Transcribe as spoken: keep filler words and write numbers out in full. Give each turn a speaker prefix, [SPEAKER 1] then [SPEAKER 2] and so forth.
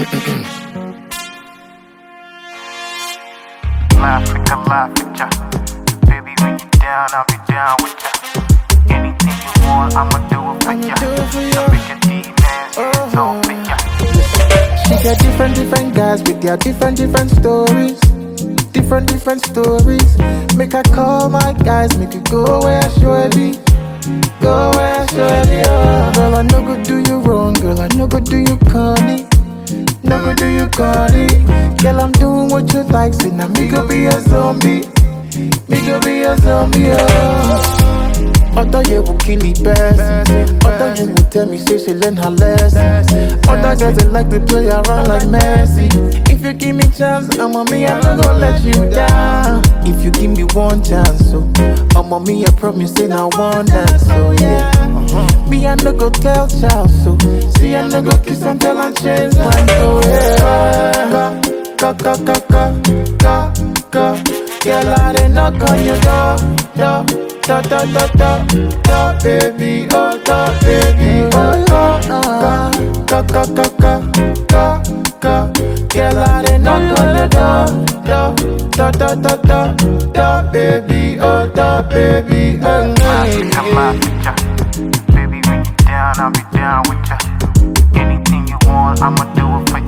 [SPEAKER 1] Laugh, make a laugh with ya. Baby, when you down, I'll be down with ya. Anything you want, I'ma do it for
[SPEAKER 2] I'ma
[SPEAKER 1] ya.
[SPEAKER 2] do it for ya.
[SPEAKER 1] I make your demons, yeah, it's all for ya.
[SPEAKER 2] She got different, different guys with their different, different stories. Different, different stories. Make her call my guys, make it go where surely. Go where surely. Oh. Girl, I no go do you wrong, girl, I no go do you corny. No go do you corny. Girl, I'm doing what you like, so now me go be a zombie. Me go be a zombie, oh. Other you will kill it best. Other you will tell me say she learn her lesson. Other guys they like to play around like Messi. If you give me chance, I'm on me, I'm not gonna let you down. If you give me one chance, so I'm on me, I promise say I want that, so yeah. Uh-huh. Me I no go tell child, so see I no go kiss and tell and change my so yeah. Ka ka ka ka ka ka. Girl, I dey knock on your door, door. Da da da da da, baby, oh da, baby, oh da, da ka ka ka ka ka ka. Girl, I dey knock on the door, da da da da da da, baby, oh da, baby, oh
[SPEAKER 1] Laugh, make a laugh with ya. Baby, when you down, I'll be down with ya. Anything you want, I'ma do it for